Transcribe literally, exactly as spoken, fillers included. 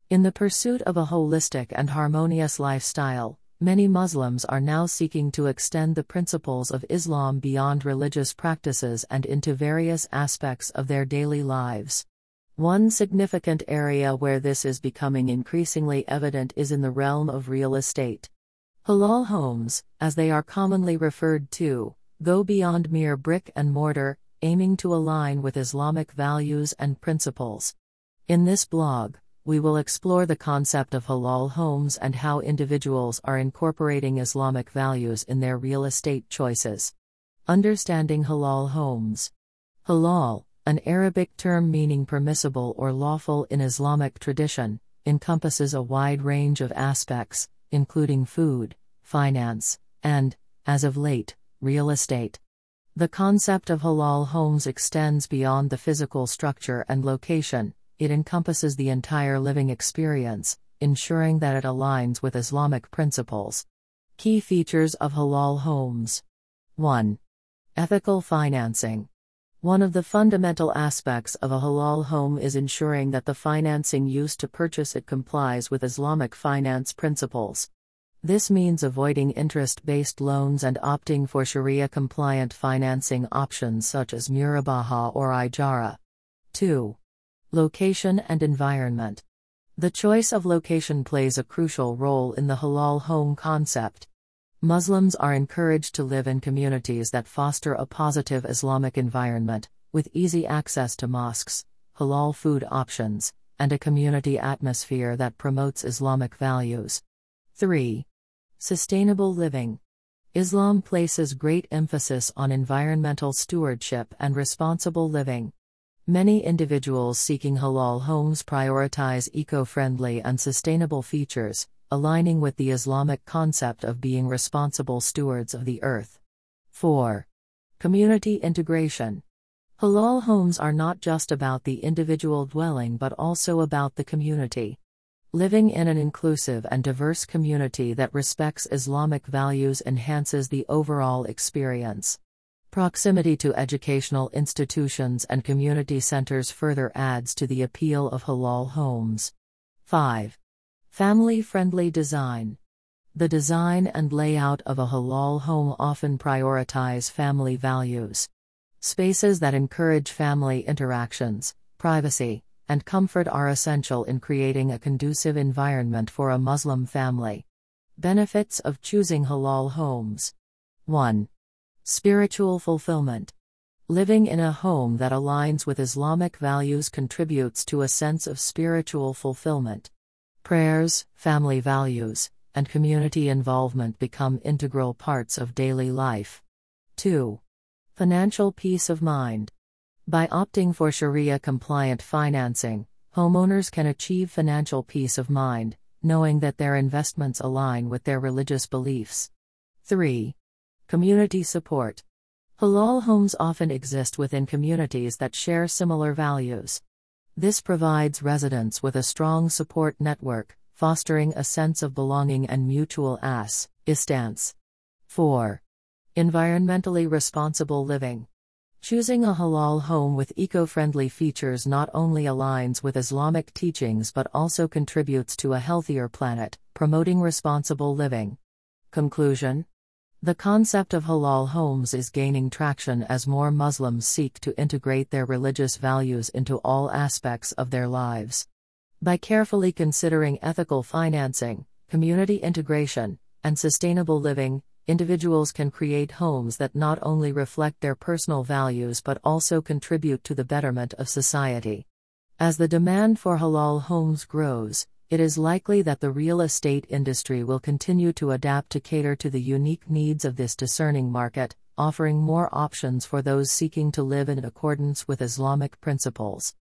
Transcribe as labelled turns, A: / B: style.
A: In the pursuit of a holistic and harmonious lifestyle, many Muslims are now seeking to extend the principles of Islam beyond religious practices and into various aspects of their daily lives. One significant area where this is becoming increasingly evident is in the realm of real estate. Halal homes, as they are commonly referred to, go beyond mere brick and mortar, aiming to align with Islamic values and principles. In this blog, we will explore the concept of halal homes and how individuals are incorporating Islamic values in their real estate choices. Understanding halal homes. Halal, an Arabic term meaning permissible or lawful in Islamic tradition, encompasses a wide range of aspects, including food, finance, and, as of late, real estate. The concept of halal homes extends beyond the physical structure and location. It encompasses the entire living experience, ensuring that it aligns with Islamic principles. Key features of halal homes. one. Ethical financing. One of the fundamental aspects of a halal home is ensuring that the financing used to purchase it complies with Islamic finance principles. This means avoiding interest-based loans and opting for Sharia-compliant financing options such as murabaha or ijara. two. Location and environment. The choice of location plays a crucial role in the halal home concept. Muslims are encouraged to live in communities that foster a positive Islamic environment, with easy access to mosques, halal food options, and a community atmosphere that promotes Islamic values. three. Sustainable living. Islam places great emphasis on environmental stewardship and responsible living. Many individuals seeking halal homes prioritize eco-friendly and sustainable features, aligning with the Islamic concept of being responsible stewards of the earth. four. Community integration. Halal homes are not just about the individual dwelling but also about the community. Living in an inclusive and diverse community that respects Islamic values enhances the overall experience. Proximity to educational institutions and community centers further adds to the appeal of halal homes. five. Family-friendly design. The design and layout of a halal home often prioritize family values. Spaces that encourage family interactions, privacy, and comfort are essential in creating a conducive environment for a Muslim family. Benefits of choosing halal homes. one. Spiritual fulfillment. Living in a home that aligns with Islamic values contributes to a sense of spiritual fulfillment. Prayers, family values, and community involvement become integral parts of daily life. two. Financial peace of mind. By opting for Sharia-compliant financing, homeowners can achieve financial peace of mind, knowing that their investments align with their religious beliefs. three. Community support. Halal homes often exist within communities that share similar values. This provides residents with a strong support network, fostering a sense of belonging and mutual assistance. four. Environmentally responsible living. Choosing a halal home with eco-friendly features not only aligns with Islamic teachings but also contributes to a healthier planet, promoting responsible living. Conclusion. The concept of halal homes is gaining traction as more Muslims seek to integrate their religious values into all aspects of their lives. By carefully considering ethical financing, community integration, and sustainable living, individuals can create homes that not only reflect their personal values but also contribute to the betterment of society. As the demand for halal homes grows, it is likely that the real estate industry will continue to adapt to cater to the unique needs of this discerning market, offering more options for those seeking to live in accordance with Islamic principles.